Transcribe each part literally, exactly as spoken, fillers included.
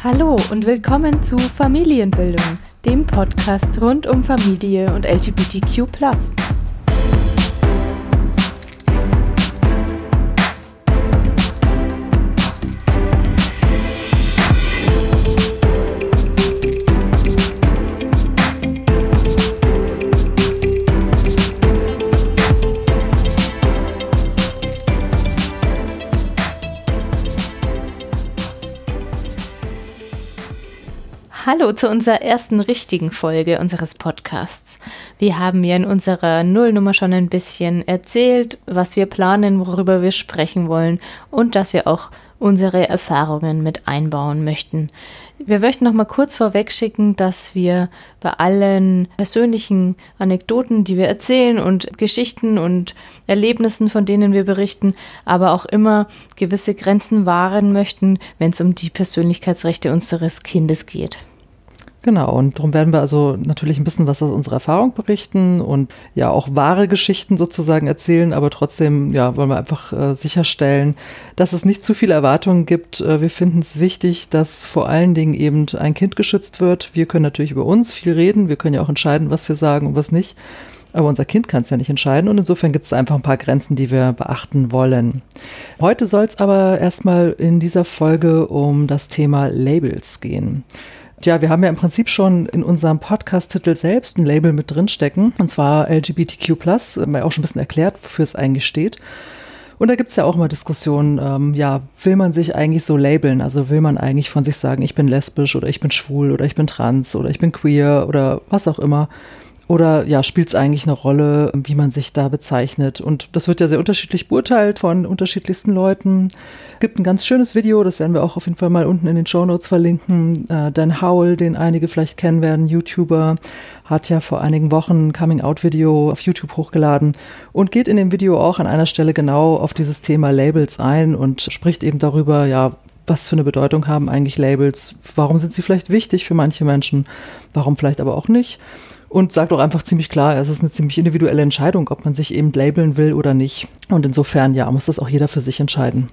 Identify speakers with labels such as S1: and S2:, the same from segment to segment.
S1: Hallo und willkommen zu Familienbildung, dem Podcast rund um Familie und L G B T Q plus. Hallo zu unserer ersten richtigen Folge unseres Podcasts. Wir haben ja in unserer Nullnummer schon ein bisschen erzählt, was wir planen, worüber wir sprechen wollen und dass wir auch unsere Erfahrungen mit einbauen möchten. Wir möchten noch mal kurz vorweg schicken, dass wir bei allen persönlichen Anekdoten, die wir erzählen und Geschichten und Erlebnissen, von denen wir berichten, aber auch immer gewisse Grenzen wahren möchten, wenn es um die Persönlichkeitsrechte unseres Kindes geht.
S2: Genau, und darum werden wir also natürlich ein bisschen was aus unserer Erfahrung berichten und ja auch wahre Geschichten sozusagen erzählen, aber trotzdem ja wollen wir einfach äh, sicherstellen, dass es nicht zu viele Erwartungen gibt. Äh, wir finden es wichtig, dass vor allen Dingen eben ein Kind geschützt wird. Wir können natürlich über uns viel reden, wir können ja auch entscheiden, was wir sagen und was nicht, aber unser Kind kann es ja nicht entscheiden und insofern gibt es einfach ein paar Grenzen, die wir beachten wollen. Heute soll es aber erstmal in dieser Folge um das Thema Labels gehen. Ja, wir haben ja im Prinzip schon in unserem Podcast-Titel selbst ein Label mit drinstecken, und zwar L G B T Q plus, haben wir auch schon ein bisschen erklärt, wofür es eigentlich steht. Und da gibt es ja auch immer Diskussionen, ähm, ja, will man sich eigentlich so labeln? Also will man eigentlich von sich sagen, ich bin lesbisch oder ich bin schwul oder ich bin trans oder ich bin queer oder was auch immer? Oder ja, spielt es eigentlich eine Rolle, wie man sich da bezeichnet? Und das wird ja sehr unterschiedlich beurteilt von unterschiedlichsten Leuten. Es gibt ein ganz schönes Video, das werden wir auch auf jeden Fall mal unten in den Shownotes verlinken. Äh, Dan Howell, den einige vielleicht kennen werden, YouTuber, hat ja vor einigen Wochen ein Coming-out-Video auf YouTube hochgeladen und geht in dem Video auch an einer Stelle genau auf dieses Thema Labels ein und spricht eben darüber, ja, was für eine Bedeutung haben eigentlich Labels? Warum sind sie vielleicht wichtig für manche Menschen? Warum vielleicht aber auch nicht? Und sagt auch einfach ziemlich klar, es ist eine ziemlich individuelle Entscheidung, ob man sich eben labeln will oder nicht. Und insofern, ja, muss das auch jeder für sich entscheiden.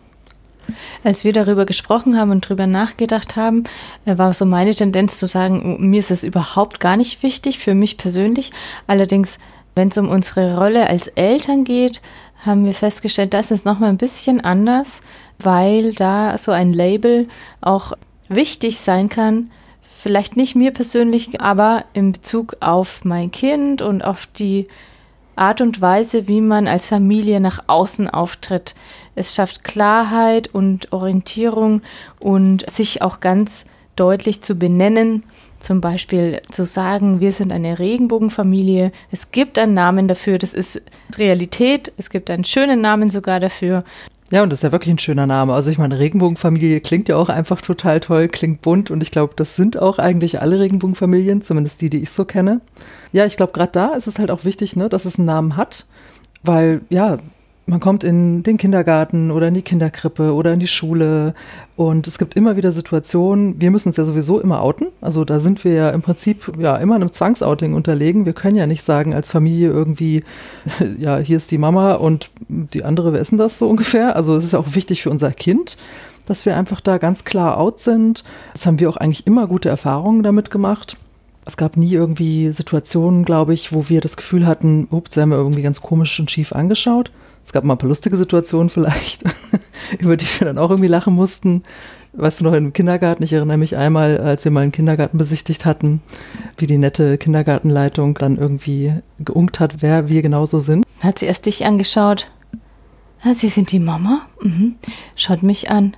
S1: Als wir darüber gesprochen haben und darüber nachgedacht haben, war so meine Tendenz zu sagen, mir ist es überhaupt gar nicht wichtig, für mich persönlich. Allerdings, wenn es um unsere Rolle als Eltern geht, haben wir festgestellt, das ist nochmal ein bisschen anders, weil da so ein Label auch wichtig sein kann. Vielleicht nicht mir persönlich, aber in Bezug auf mein Kind und auf die Art und Weise, wie man als Familie nach außen auftritt. Es schafft Klarheit und Orientierung und sich auch ganz deutlich zu benennen. Zum Beispiel zu sagen, wir sind eine Regenbogenfamilie. Es gibt einen Namen dafür, das ist Realität. Es gibt einen schönen Namen sogar dafür.
S2: Ja, und das ist ja wirklich ein schöner Name. Also ich meine, Regenbogenfamilie klingt ja auch einfach total toll, klingt bunt und ich glaube, das sind auch eigentlich alle Regenbogenfamilien, zumindest die, die ich so kenne. Ja, ich glaube, gerade da ist es halt auch wichtig, ne, dass es einen Namen hat, weil ja, man kommt in den Kindergarten oder in die Kinderkrippe oder in die Schule und es gibt immer wieder Situationen, wir müssen uns ja sowieso immer outen, also da sind wir ja im Prinzip ja immer einem Zwangsouting unterlegen. Wir können ja nicht sagen als Familie irgendwie, ja, hier ist die Mama und die andere, wer ist denn das so ungefähr? Also es ist ja auch wichtig für unser Kind, dass wir einfach da ganz klar out sind. Das haben wir auch eigentlich immer gute Erfahrungen damit gemacht. Es gab nie irgendwie Situationen, glaube ich, wo wir das Gefühl hatten, ups, werden wir irgendwie ganz komisch und schief angeschaut. Es gab mal ein paar lustige Situationen vielleicht, über die wir dann auch irgendwie lachen mussten. Weißt du noch, im Kindergarten, ich erinnere mich einmal, als wir mal einen Kindergarten besichtigt hatten, wie die nette Kindergartenleitung dann irgendwie geunkt hat, wer wir genauso sind.
S1: Hat sie erst dich angeschaut? Ah, Sie sind die Mama? Mhm. Schaut mich an.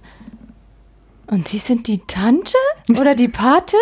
S1: Und Sie sind die Tante oder die Patin?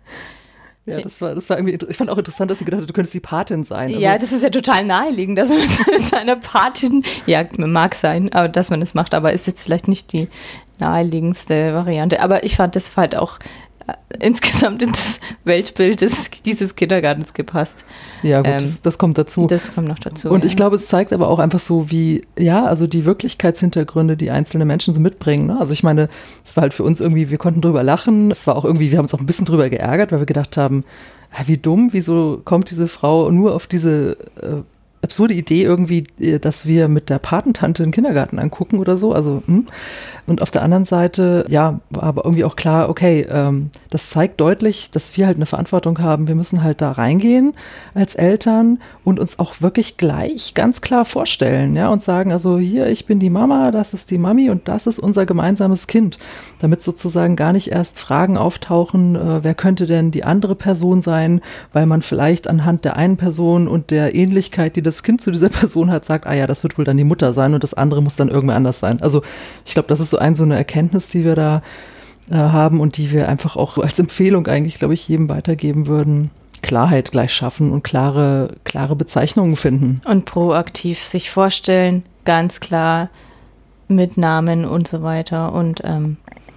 S2: Ja, das war, das war irgendwie, ich fand auch interessant, dass sie gedacht hat, du könntest die Patin sein. Also,
S1: ja, das ist ja total naheliegend, dass man mit seiner Patin, ja, mag sein, aber dass man das macht, aber ist jetzt vielleicht nicht die naheliegendste Variante. Aber ich fand das halt auch äh, insgesamt in das Weltbild des, dieses Kindergartens gepasst.
S2: Ja gut,
S1: ähm,
S2: das, das kommt dazu.
S1: Das kommt noch dazu.
S2: Und
S1: ja.
S2: ich glaube, es zeigt aber auch einfach so, wie, ja, also die Wirklichkeitshintergründe, die einzelne Menschen so mitbringen. Ne? Also ich meine, es war halt für uns irgendwie, wir konnten drüber lachen. Es war auch irgendwie, wir haben uns auch ein bisschen drüber geärgert, weil wir gedacht haben, ja, wie dumm, wieso kommt diese Frau nur auf diese äh, absurde Idee irgendwie, dass wir mit der Patentante einen Kindergarten angucken oder so. Also, hm. Und auf der anderen Seite, ja, war aber irgendwie auch klar, okay, ähm, das zeigt deutlich, dass wir halt eine Verantwortung haben. Wir müssen halt da reingehen als Eltern und uns auch wirklich gleich ganz klar vorstellen, ja, und sagen, also hier, ich bin die Mama, das ist die Mami und das ist unser gemeinsames Kind. Damit sozusagen gar nicht erst Fragen auftauchen, äh, wer könnte denn die andere Person sein, weil man vielleicht anhand der einen Person und der Ähnlichkeit, die das Kind zu dieser Person hat, sagt, ah ja, das wird wohl dann die Mutter sein und das andere muss dann irgendwer anders sein. Also ich glaube, das ist so ein, so eine Erkenntnis, die wir da äh, haben und die wir einfach auch als Empfehlung eigentlich, glaube ich, jedem weitergeben würden. Klarheit gleich schaffen und klare, klare Bezeichnungen finden.
S1: Und proaktiv sich vorstellen, ganz klar mit Namen und so weiter und ähm,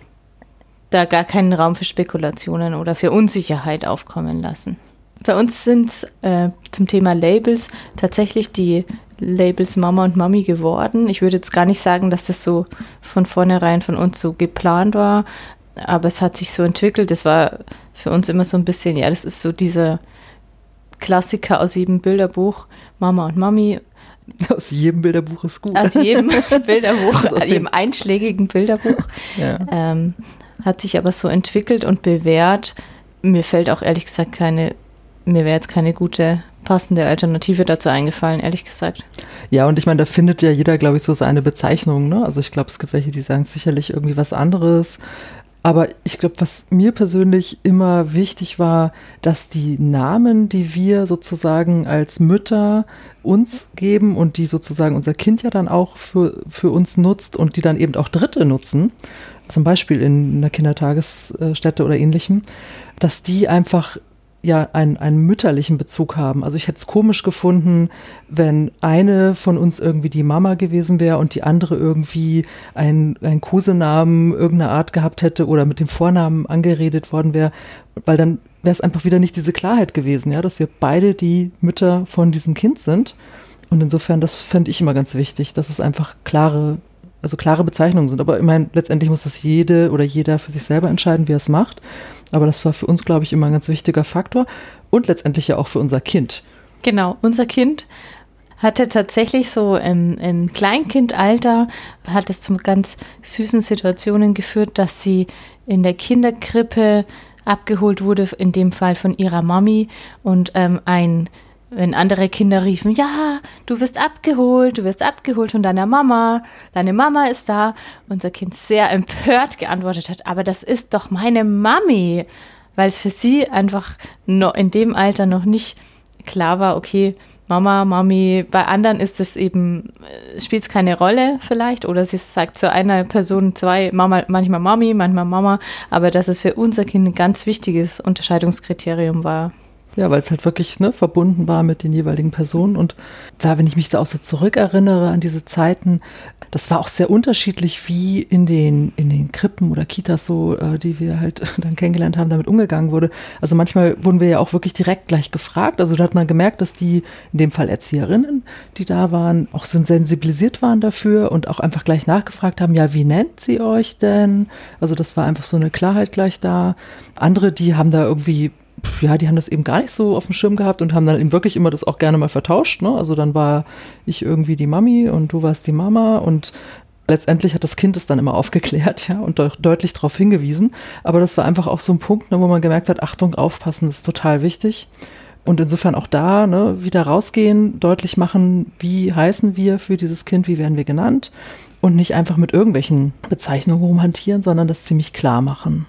S1: da gar keinen Raum für Spekulationen oder für Unsicherheit aufkommen lassen. Bei uns sind es äh, zum Thema Labels tatsächlich die Labels Mama und Mami geworden. Ich würde jetzt gar nicht sagen, dass das so von vornherein von uns so geplant war, aber es hat sich so entwickelt. Das war für uns immer so ein bisschen, ja, das ist so dieser Klassiker aus jedem Bilderbuch, Mama und Mami.
S2: Aus jedem Bilderbuch ist gut.
S1: Aus jedem Bilderbuch, aus, aus jedem einschlägigen Bilderbuch. Ja. Ähm, hat sich aber so entwickelt und bewährt. Mir fällt auch ehrlich gesagt keine, mir wäre jetzt keine gute, passende Alternative dazu eingefallen, ehrlich gesagt.
S2: Ja, und ich meine, da findet ja jeder, glaube ich, so seine Bezeichnung, ne? Also ich glaube, es gibt welche, die sagen sicherlich irgendwie was anderes. Aber ich glaube, was mir persönlich immer wichtig war, dass die Namen, die wir sozusagen als Mütter uns geben und die sozusagen unser Kind ja dann auch für, für uns nutzt und die dann eben auch Dritte nutzen, zum Beispiel in einer Kindertagesstätte oder ähnlichem, dass die einfach ja einen, einen mütterlichen Bezug haben. Also ich hätte es komisch gefunden, wenn eine von uns irgendwie die Mama gewesen wäre und die andere irgendwie einen, einen Kosenamen irgendeiner Art gehabt hätte oder mit dem Vornamen angeredet worden wäre, weil dann wäre es einfach wieder nicht diese Klarheit gewesen, ja, dass wir beide die Mütter von diesem Kind sind. Und insofern, das fände ich immer ganz wichtig, dass es einfach klare, also klare Bezeichnungen sind. Aber ich meine, letztendlich muss das jede oder jeder für sich selber entscheiden, wie er es macht. Aber das war für uns, glaube ich, immer ein ganz wichtiger Faktor und letztendlich ja auch für unser Kind.
S1: Genau, unser Kind hatte tatsächlich so im, im Kleinkindalter, hat es zu ganz süßen Situationen geführt, dass sie in der Kinderkrippe abgeholt wurde, in dem Fall von ihrer Mami und ähm, ein wenn andere Kinder riefen, ja, du wirst abgeholt, du wirst abgeholt von deiner Mama, deine Mama ist da. Unser Kind sehr empört geantwortet hat, aber das ist doch meine Mami, weil es für sie einfach noch in dem Alter noch nicht klar war, okay, Mama, Mami, bei anderen ist es eben, spielt es keine Rolle vielleicht oder sie sagt zu einer Person zwei, Mama, manchmal Mami, manchmal Mama, aber dass es für unser Kind ein ganz wichtiges Unterscheidungskriterium war.
S2: Ja, weil es halt wirklich ne, verbunden war mit den jeweiligen Personen. Und da, wenn ich mich da auch so zurückerinnere an diese Zeiten, das war auch sehr unterschiedlich, wie in den, in den Krippen oder Kitas so, äh, die wir halt dann kennengelernt haben, damit umgegangen wurde. Also manchmal wurden wir ja auch wirklich direkt gleich gefragt. Also da hat man gemerkt, dass die, in dem Fall Erzieherinnen, die da waren, auch so sensibilisiert waren dafür und auch einfach gleich nachgefragt haben, ja, wie nennt sie euch denn? Also das war einfach so eine Klarheit gleich da. Andere, die haben da irgendwie ja, die haben das eben gar nicht so auf dem Schirm gehabt und haben dann eben wirklich immer das auch gerne mal vertauscht, ne? Also dann war ich irgendwie die Mami und du warst die Mama und letztendlich hat das Kind es dann immer aufgeklärt, ja, und de- deutlich darauf hingewiesen. Aber das war einfach auch so ein Punkt, ne, wo man gemerkt hat, Achtung, aufpassen, das ist total wichtig. Und insofern auch da, ne, wieder rausgehen, deutlich machen, wie heißen wir für dieses Kind, wie werden wir genannt und nicht einfach mit irgendwelchen Bezeichnungen rumhantieren, sondern das ziemlich klar machen.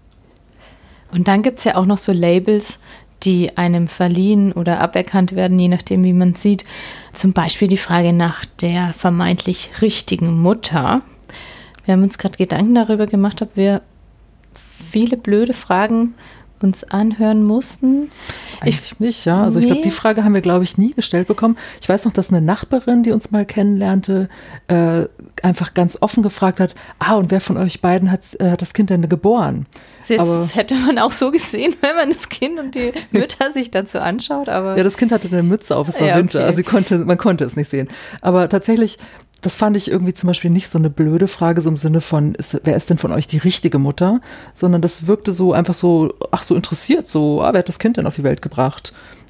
S1: Und dann gibt es ja auch noch so Labels, die einem verliehen oder aberkannt werden, je nachdem, wie man sieht. Zum Beispiel die Frage nach der vermeintlich richtigen Mutter. Wir haben uns gerade Gedanken darüber gemacht, ob wir viele blöde Fragen uns anhören mussten.
S2: Eigentlich ich, nicht, ja. Also nee. Ich glaube, die Frage haben wir, glaube ich, nie gestellt bekommen. Ich weiß noch, dass eine Nachbarin, die uns mal kennenlernte, äh, einfach ganz offen gefragt hat, ah, und wer von euch beiden hat, äh, hat das Kind denn geboren?
S1: Das, aber, das hätte man auch so gesehen, wenn man das Kind und die Mütter sich dazu anschaut. Aber
S2: ja, das Kind hatte eine Mütze auf, es war ja, Winter, okay. Also sie konnte, man konnte es nicht sehen. Aber tatsächlich, das fand ich irgendwie zum Beispiel nicht so eine blöde Frage, so im Sinne von, ist, wer ist denn von euch die richtige Mutter? Sondern das wirkte so einfach so, ach so interessiert, so, ah, wer hat das Kind denn auf die Welt gebracht?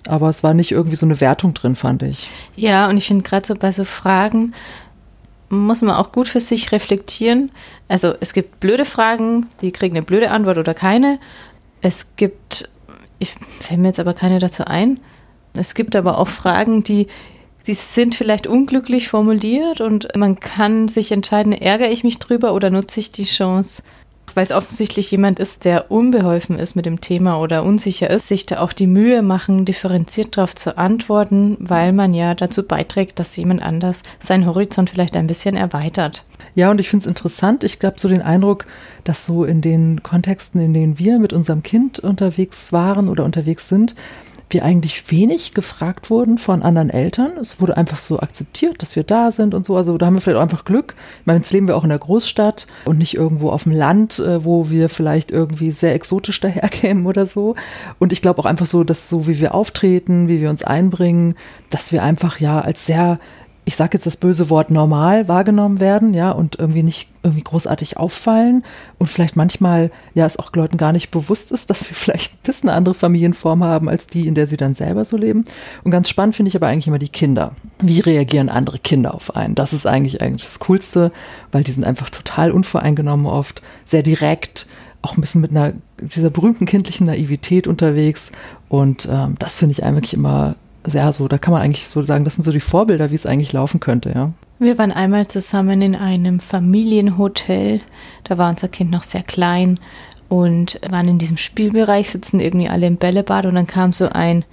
S2: aber es war nicht irgendwie so eine Wertung drin, fand ich.
S1: Ja, und ich finde gerade so bei so Fragen muss man auch gut für sich reflektieren. Also es gibt blöde Fragen, die kriegen eine blöde Antwort oder keine. Es gibt, ich fällt mir jetzt aber keine dazu ein, es gibt aber auch Fragen, die, die sind vielleicht unglücklich formuliert und man kann sich entscheiden, ärgere ich mich drüber oder nutze ich die Chance, weil es offensichtlich jemand ist, der unbeholfen ist mit dem Thema oder unsicher ist, sich da auch die Mühe machen, differenziert darauf zu antworten, weil man ja dazu beiträgt, dass jemand anders seinen Horizont vielleicht ein bisschen erweitert.
S2: Ja, und ich finde es interessant. Ich habe so den Eindruck, dass so in den Kontexten, in denen wir mit unserem Kind unterwegs waren oder unterwegs sind, wir eigentlich wenig gefragt wurden von anderen Eltern. Es wurde einfach so akzeptiert, dass wir da sind und so. Also da haben wir vielleicht auch einfach Glück. Ich meine, jetzt leben wir auch in der Großstadt und nicht irgendwo auf dem Land, wo wir vielleicht irgendwie sehr exotisch daherkämen oder so. Und ich glaube auch einfach so, dass so wie wir auftreten, wie wir uns einbringen, dass wir einfach ja als sehr, ich sage jetzt das böse Wort normal wahrgenommen werden, ja, und irgendwie nicht irgendwie großartig auffallen und vielleicht manchmal, ja, es auch Leuten gar nicht bewusst ist, dass wir vielleicht ein bisschen eine andere Familienform haben als die, in der sie dann selber so leben. Und ganz spannend finde ich aber eigentlich immer die Kinder. Wie reagieren andere Kinder auf einen? Das ist eigentlich eigentlich das Coolste, weil die sind einfach total unvoreingenommen oft, sehr direkt, auch ein bisschen mit einer, dieser berühmten kindlichen Naivität unterwegs und ähm, das finde ich eigentlich immer ja, so, da kann man eigentlich so sagen, das sind so die Vorbilder, wie es eigentlich laufen könnte, ja.
S1: Wir waren einmal zusammen in einem Familienhotel, da war unser Kind noch sehr klein und waren in diesem Spielbereich, sitzen irgendwie alle im Bällebad und dann kam so ein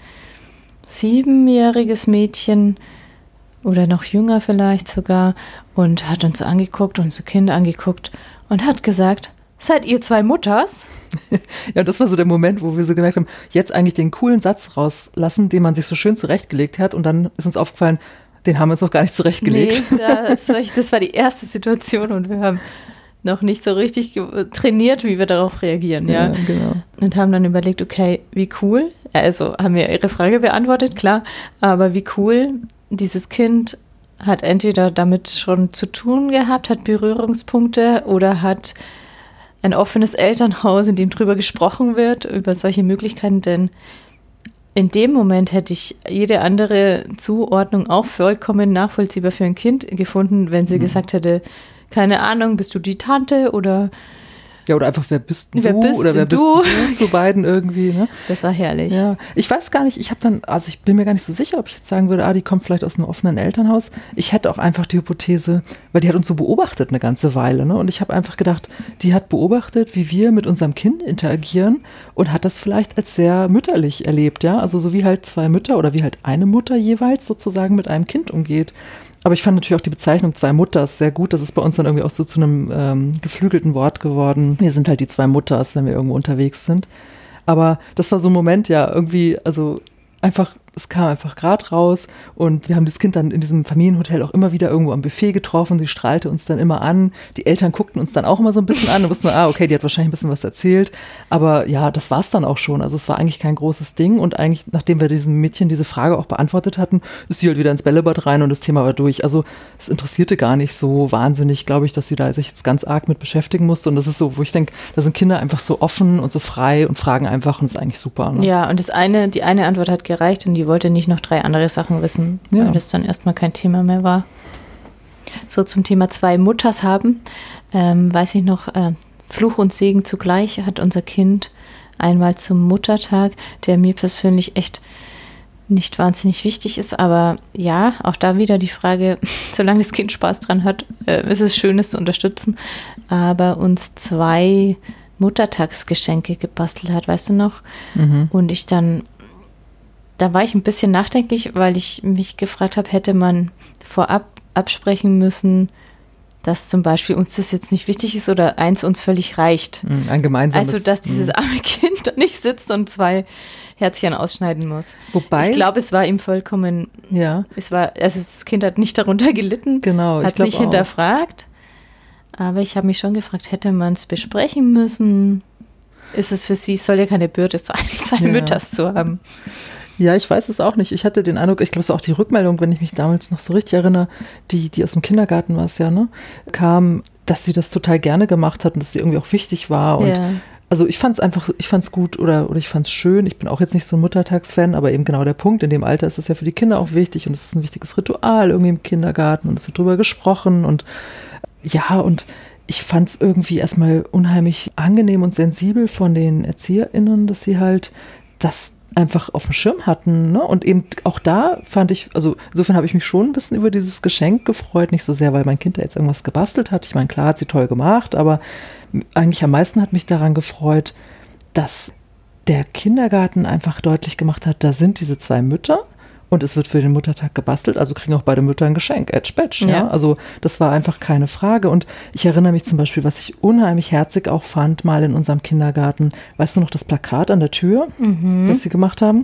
S1: siebenjähriges Mädchen oder noch jünger vielleicht sogar und hat uns so angeguckt, unser Kind angeguckt und hat gesagt, seid ihr zwei Mutters?
S2: Ja, das war so der Moment, wo wir so gemerkt haben, jetzt eigentlich den coolen Satz rauslassen, den man sich so schön zurechtgelegt hat und dann ist uns aufgefallen, den haben wir uns noch gar nicht zurechtgelegt.
S1: Nee, das war, das war die erste Situation und wir haben noch nicht so richtig trainiert, wie wir darauf reagieren. Ja,
S2: ja, genau.
S1: Und haben dann überlegt, okay, wie cool, also haben wir ihre Frage beantwortet, klar, aber wie cool, dieses Kind hat entweder damit schon zu tun gehabt, hat Berührungspunkte oder hat ein offenes Elternhaus, in dem drüber gesprochen wird, über solche Möglichkeiten, denn in dem Moment hätte ich jede andere Zuordnung auch vollkommen nachvollziehbar für ein Kind gefunden, wenn sie mhm. gesagt hätte, keine Ahnung, bist du die Tante oder
S2: ja, oder einfach, wer bist denn
S1: wer
S2: du?
S1: Bist
S2: oder wer
S1: du?
S2: bist du zu beiden irgendwie, ne?
S1: Das war herrlich.
S2: Ja, ich weiß gar nicht, ich habe dann, also ich bin mir gar nicht so sicher, ob ich jetzt sagen würde, ah, die kommt vielleicht aus einem offenen Elternhaus. Ich hätte auch einfach die Hypothese, weil die hat uns so beobachtet eine ganze Weile, ne? Und ich habe einfach gedacht, die hat beobachtet, wie wir mit unserem Kind interagieren und hat das vielleicht als sehr mütterlich erlebt, ja? Also so wie halt zwei Mütter oder wie halt eine Mutter jeweils sozusagen mit einem Kind umgeht. Aber ich fand natürlich auch die Bezeichnung zwei Mutters sehr gut. Das ist bei uns dann irgendwie auch so zu einem ähm, geflügelten Wort geworden. Wir sind halt die zwei Mutters, wenn wir irgendwo unterwegs sind. Aber das war so ein Moment, ja, irgendwie, also einfach, es kam einfach gerade raus und wir haben das Kind dann in diesem Familienhotel auch immer wieder irgendwo am Buffet getroffen. Sie strahlte uns dann immer an. Die Eltern guckten uns dann auch immer so ein bisschen an und wussten, ah, okay, die hat wahrscheinlich ein bisschen was erzählt. Aber ja, das war es dann auch schon. Also es war eigentlich kein großes Ding und eigentlich, nachdem wir diesem Mädchen diese Frage auch beantwortet hatten, ist sie halt wieder ins Bällebad rein und das Thema war durch. Also es interessierte gar nicht so wahnsinnig, glaube ich, dass sie da sich jetzt ganz arg mit beschäftigen musste. Und das ist so, wo ich denke, da sind Kinder einfach so offen und so frei und fragen einfach und das ist eigentlich super. Ne?
S1: Ja, und das eine, die eine Antwort hat gereicht und die wollte nicht noch drei andere Sachen wissen, ja. Weil das dann erstmal kein Thema mehr war. So zum Thema zwei Mutters haben, ähm, weiß ich noch, äh, Fluch und Segen zugleich hat unser Kind einmal zum Muttertag, der mir persönlich echt nicht wahnsinnig wichtig ist, aber ja, auch da wieder die Frage, solange das Kind Spaß dran hat, äh, ist es schön, es zu unterstützen, aber uns zwei Muttertagsgeschenke gebastelt hat, weißt du noch? Mhm. Und ich dann Da war ich ein bisschen nachdenklich, weil ich mich gefragt habe, hätte man vorab absprechen müssen, dass zum Beispiel uns das jetzt nicht wichtig ist oder eins uns völlig reicht.
S2: Ein gemeinsames.
S1: Also, dass dieses arme Kind da nicht sitzt und zwei Herzchen ausschneiden muss.
S2: Wobei
S1: ich glaube, es war ihm vollkommen,
S2: ja.
S1: es war, also das Kind hat nicht darunter gelitten,
S2: genau,
S1: hat es nicht auch hinterfragt. Aber ich habe mich schon gefragt, hätte man es besprechen müssen? Ist es für sie, es soll ja keine Bürde sein, zwei ja. Mütters zu haben.
S2: Ja, ich weiß es auch nicht. Ich hatte den Eindruck, ich glaube, es war auch die Rückmeldung, wenn ich mich damals noch so richtig erinnere, die, die aus dem Kindergarten war es ja, ne, kam, dass sie das total gerne gemacht hat und dass sie irgendwie auch wichtig war. Und
S1: ja.
S2: also ich fand es einfach, ich fand es gut oder, oder ich fand es schön. Ich bin auch jetzt nicht so ein Muttertagsfan, aber eben genau der Punkt, in dem Alter ist es ja für die Kinder auch wichtig und es ist ein wichtiges Ritual irgendwie im Kindergarten und es wird drüber gesprochen und ja, und ich fand es irgendwie erstmal unheimlich angenehm und sensibel von den ErzieherInnen, dass sie halt das einfach auf dem Schirm hatten, ne? Und eben auch da fand ich, also insofern habe ich mich schon ein bisschen über dieses Geschenk gefreut, nicht so sehr, weil mein Kind da jetzt irgendwas gebastelt hat. Ich meine, klar hat sie toll gemacht, aber eigentlich am meisten hat mich daran gefreut, dass der Kindergarten einfach deutlich gemacht hat, da sind diese zwei Mütter und es wird für den Muttertag gebastelt, also kriegen auch beide Mütter ein Geschenk, Edge Badge, ja. ja. Also das war einfach keine Frage und ich erinnere mich zum Beispiel, was ich unheimlich herzig auch fand, mal in unserem Kindergarten, weißt du noch, das Plakat an der Tür, mhm. das sie gemacht haben?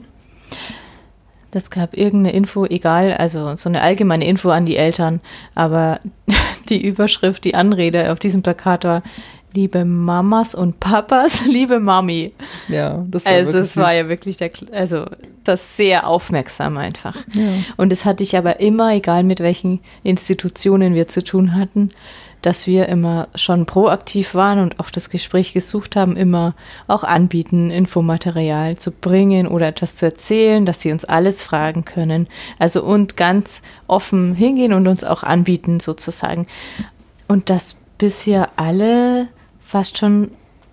S1: Das gab irgendeine Info, egal, also so eine allgemeine Info an die Eltern, aber die Überschrift, die Anrede auf diesem Plakat war: Liebe Mamas und Papas, liebe Mami.
S2: Ja, das war
S1: Also
S2: wirklich
S1: es war
S2: süß.
S1: ja wirklich der, also das sehr aufmerksam einfach.
S2: Ja.
S1: Und es hatte ich aber immer, egal mit welchen Institutionen wir zu tun hatten, dass wir immer schon proaktiv waren und auch das Gespräch gesucht haben, immer auch anbieten, Infomaterial zu bringen oder etwas zu erzählen, dass sie uns alles fragen können. Also und ganz offen hingehen und uns auch anbieten sozusagen. Und dass bisher alle fast schon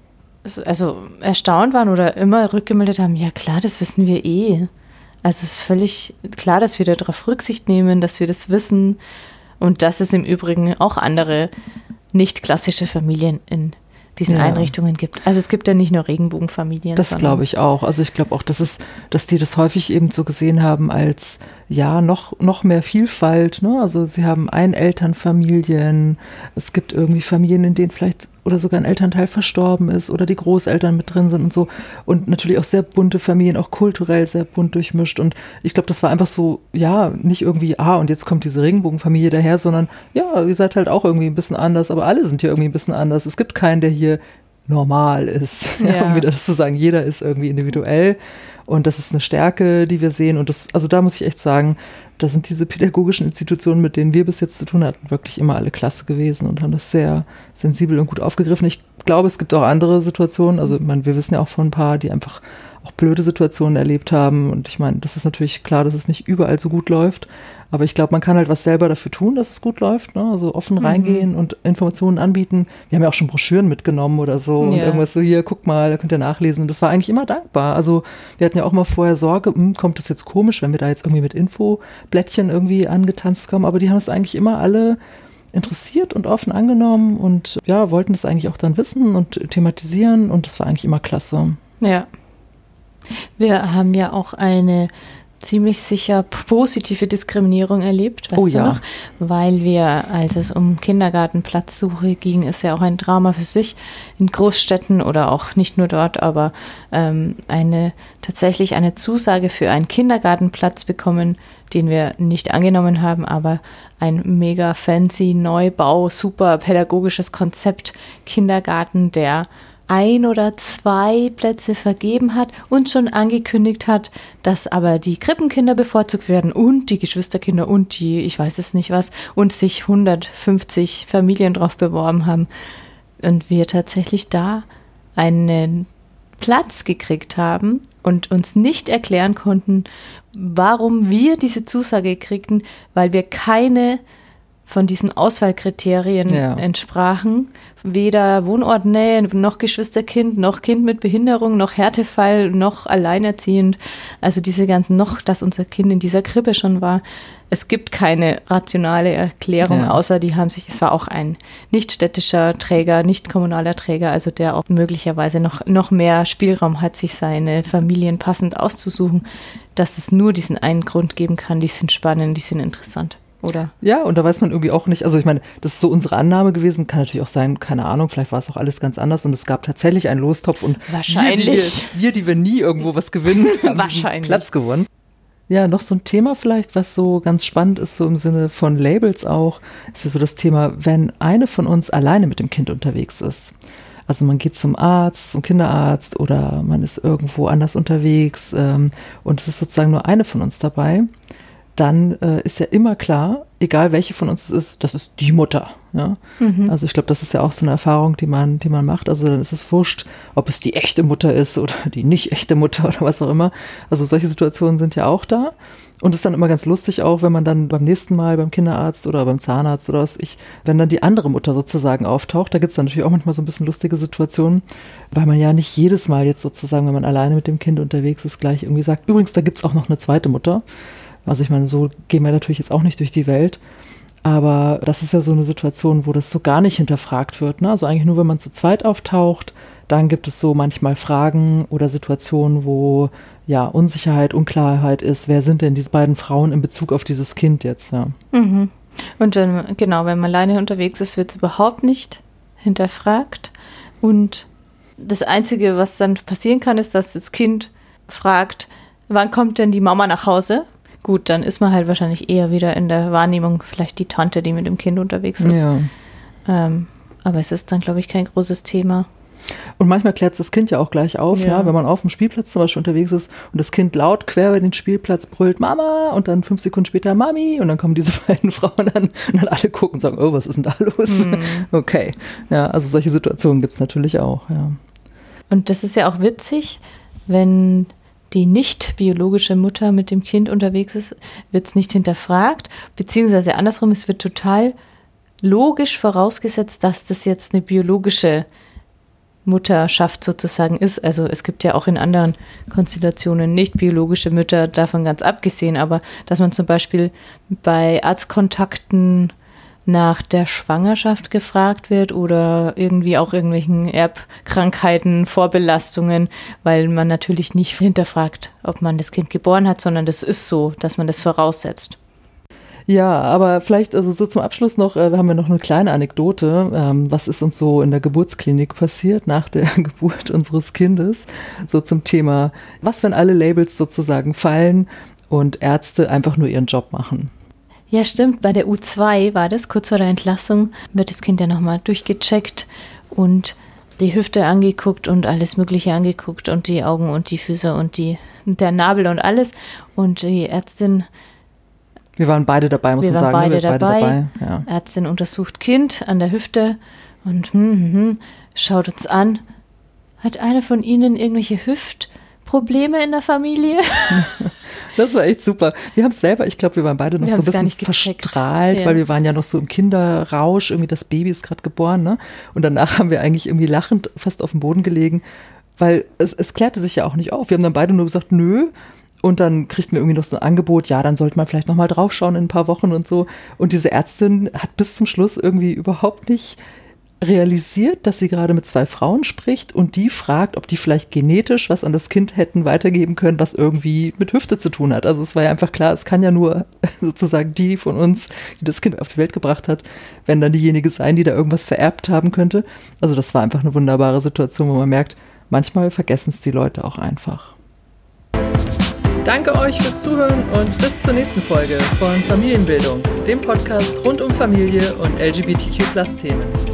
S1: also erstaunt waren oder immer rückgemeldet haben, ja klar, das wissen wir eh. Also es ist völlig klar, dass wir darauf Rücksicht nehmen, dass wir das wissen und dass es im Übrigen auch andere nicht klassische Familien in diesen ja. Einrichtungen gibt. Also es gibt ja nicht nur Regenbogenfamilien.
S2: Das glaube ich auch. Also ich glaube auch, dass es, dass die das häufig eben so gesehen haben als ja noch, noch mehr Vielfalt. Ne? Also sie haben Einelternfamilien, es gibt irgendwie Familien, in denen vielleicht oder sogar ein Elternteil verstorben ist oder die Großeltern mit drin sind und so. Und natürlich auch sehr bunte Familien, auch kulturell sehr bunt durchmischt. Und ich glaube, das war einfach so, ja, nicht irgendwie, ah, und jetzt kommt diese Regenbogenfamilie daher, sondern ja, ihr seid halt auch irgendwie ein bisschen anders, aber alle sind hier irgendwie ein bisschen anders. Es gibt keinen, der hier normal ist, ja. Ja, um wieder das zu sagen, jeder ist irgendwie individuell und das ist eine Stärke, die wir sehen und das, also da muss ich echt sagen, da sind diese pädagogischen Institutionen, mit denen wir bis jetzt zu tun hatten, wirklich immer alle klasse gewesen und haben das sehr sensibel und gut aufgegriffen. Ich glaube, es gibt auch andere Situationen, also ich meine, wir wissen ja auch von ein paar, die einfach auch blöde Situationen erlebt haben und ich meine, das ist natürlich klar, dass es nicht überall so gut läuft, aber ich glaube, man kann halt was selber dafür tun, dass es gut läuft, ne? Also offen mhm. reingehen und Informationen anbieten. Wir haben ja auch schon Broschüren mitgenommen oder so ja. und irgendwas so, hier, guck mal, da könnt ihr nachlesen und das war eigentlich immer dankbar. Also wir hatten ja auch mal vorher Sorge, hm, kommt das jetzt komisch, wenn wir da jetzt irgendwie mit Infoblättchen irgendwie angetanzt kommen, aber die haben es eigentlich immer alle interessiert und offen angenommen und ja, wollten das eigentlich auch dann wissen und thematisieren und das war eigentlich immer klasse.
S1: Ja. Wir haben ja auch eine ziemlich sicher positive Diskriminierung erlebt, weißt
S2: oh,
S1: du
S2: ja.
S1: noch? Weil wir, als es um Kindergartenplatzsuche ging, ist ja auch ein Drama für sich in Großstädten oder auch nicht nur dort, aber ähm, eine tatsächlich eine Zusage für einen Kindergartenplatz bekommen, den wir nicht angenommen haben, aber ein mega fancy Neubau, super pädagogisches Konzept Kindergarten, der ein oder zwei Plätze vergeben hat und schon angekündigt hat, dass aber die Krippenkinder bevorzugt werden und die Geschwisterkinder und die, ich weiß es nicht was, und sich hundertfünfzig Familien drauf beworben haben und wir tatsächlich da einen Platz gekriegt haben und uns nicht erklären konnten, warum wir diese Zusage kriegten, weil wir keine von diesen Auswahlkriterien ja. entsprachen. Weder Wohnortnähe, noch Geschwisterkind, noch Kind mit Behinderung, noch Härtefall, noch alleinerziehend. Also diese ganzen, noch, dass unser Kind in dieser Krippe schon war. Es gibt keine rationale Erklärung, ja. außer die haben sich, es war auch ein nicht städtischer Träger, nicht kommunaler Träger, also der auch möglicherweise noch, noch mehr Spielraum hat, sich seine Familien passend auszusuchen, dass es nur diesen einen Grund geben kann, die sind spannend, die sind interessant. Oder?
S2: Ja, und da weiß man irgendwie auch nicht, also ich meine, das ist so unsere Annahme gewesen, kann natürlich auch sein, keine Ahnung, vielleicht war es auch alles ganz anders und es gab tatsächlich einen Lostopf und
S1: wahrscheinlich.
S2: Wir, die wir, wir, die wir nie irgendwo was gewinnen, haben
S1: wahrscheinlich.
S2: Platz gewonnen. Ja, noch so ein Thema vielleicht, was so ganz spannend ist, so im Sinne von Labels auch, ist ja so das Thema, wenn eine von uns alleine mit dem Kind unterwegs ist. Also man geht zum Arzt, zum Kinderarzt oder man ist irgendwo anders unterwegs ähm, und es ist sozusagen nur eine von uns dabei. Dann äh, ist ja immer klar, egal welche von uns es ist, das ist die Mutter. Ja? Mhm. Also ich glaube, das ist ja auch so eine Erfahrung, die man, die man macht. Also dann ist es wurscht, ob es die echte Mutter ist oder die nicht echte Mutter oder was auch immer. Also solche Situationen sind ja auch da. Und es ist dann immer ganz lustig auch, wenn man dann beim nächsten Mal beim Kinderarzt oder beim Zahnarzt oder was ich, wenn dann die andere Mutter sozusagen auftaucht, da gibt es dann natürlich auch manchmal so ein bisschen lustige Situationen, weil man ja nicht jedes Mal jetzt sozusagen, wenn man alleine mit dem Kind unterwegs ist, gleich irgendwie sagt, übrigens, da gibt es auch noch eine zweite Mutter. Also ich meine, so gehen wir natürlich jetzt auch nicht durch die Welt. Aber das ist ja so eine Situation, wo das so gar nicht hinterfragt wird. Ne? Also eigentlich nur, wenn man zu zweit auftaucht, dann gibt es so manchmal Fragen oder Situationen, wo ja Unsicherheit, Unklarheit ist. Wer sind denn diese beiden Frauen in Bezug auf dieses Kind jetzt? Ja.
S1: Mhm. Und dann, genau, wenn man alleine unterwegs ist, wird es überhaupt nicht hinterfragt. Und das Einzige, was dann passieren kann, ist, dass das Kind fragt, wann kommt denn die Mama nach Hause? Gut, dann ist man halt wahrscheinlich eher wieder in der Wahrnehmung vielleicht die Tante, die mit dem Kind unterwegs ist.
S2: Ja.
S1: Ähm, aber es ist dann, glaube ich, kein großes Thema.
S2: Und manchmal klärt das Kind ja auch gleich auf, ja. ja, wenn man auf dem Spielplatz zum Beispiel unterwegs ist und das Kind laut quer über den Spielplatz brüllt, Mama, und dann fünf Sekunden später Mami, und dann kommen diese beiden Frauen an und dann alle gucken und sagen, oh, was ist denn da los? Mhm. Okay, ja, also solche Situationen gibt es natürlich auch, ja.
S1: Und das ist ja auch witzig, wenn die nicht biologische Mutter mit dem Kind unterwegs ist, wird es nicht hinterfragt, beziehungsweise andersrum, es wird total logisch vorausgesetzt, dass das jetzt eine biologische Mutterschaft sozusagen ist. Also es gibt ja auch in anderen Konstellationen nicht biologische Mütter, davon ganz abgesehen, aber dass man zum Beispiel bei Arztkontakten nach der Schwangerschaft gefragt wird oder irgendwie auch irgendwelchen Erbkrankheiten, Vorbelastungen, weil man natürlich nicht hinterfragt, ob man das Kind geboren hat, sondern das ist so, dass man das voraussetzt.
S2: Ja, aber vielleicht, also so zum Abschluss noch, äh, haben wir noch eine kleine Anekdote. Ähm, was ist uns so in der Geburtsklinik passiert nach der Geburt unseres Kindes? So zum Thema, was, wenn alle Labels sozusagen fallen und Ärzte einfach nur ihren Job machen?
S1: Ja, stimmt. Bei der U zwei war das, kurz vor der Entlassung, wird das Kind ja nochmal durchgecheckt und die Hüfte angeguckt und alles Mögliche angeguckt und die Augen und die Füße und die, der Nabel und alles. Und die Ärztin...
S2: Wir waren beide dabei, muss
S1: wir
S2: man
S1: waren
S2: sagen.
S1: Beide
S2: wir waren
S1: dabei.
S2: beide dabei. Ja.
S1: Ärztin untersucht Kind an der Hüfte und hm, hm, hm, schaut uns an. Hat einer von Ihnen irgendwelche Hüftprobleme in der Familie?
S2: Das war echt super. Wir haben es selber, ich glaube, wir waren beide noch
S1: wir
S2: so ein bisschen verstrahlt, ja. weil wir waren ja noch so im Kinderrausch, irgendwie das Baby ist gerade geboren, ne? Und danach haben wir eigentlich irgendwie lachend fast auf dem Boden gelegen, weil es, es klärte sich ja auch nicht auf. Wir haben dann beide nur gesagt, nö. Und dann kriegten wir irgendwie noch so ein Angebot, ja, dann sollte man vielleicht nochmal draufschauen in ein paar Wochen und so. Und diese Ärztin hat bis zum Schluss irgendwie überhaupt nicht realisiert, dass sie gerade mit zwei Frauen spricht und die fragt, ob die vielleicht genetisch was an das Kind hätten weitergeben können, was irgendwie mit Hüfte zu tun hat. Also es war ja einfach klar, es kann ja nur sozusagen die von uns, die das Kind auf die Welt gebracht hat, wenn dann diejenige sein, die da irgendwas vererbt haben könnte. Also das war einfach eine wunderbare Situation, wo man merkt, manchmal vergessen es die Leute auch einfach. Danke euch fürs Zuhören und bis zur nächsten Folge von Familienbildung, dem Podcast rund um Familie und L G B T Q Plus Themen.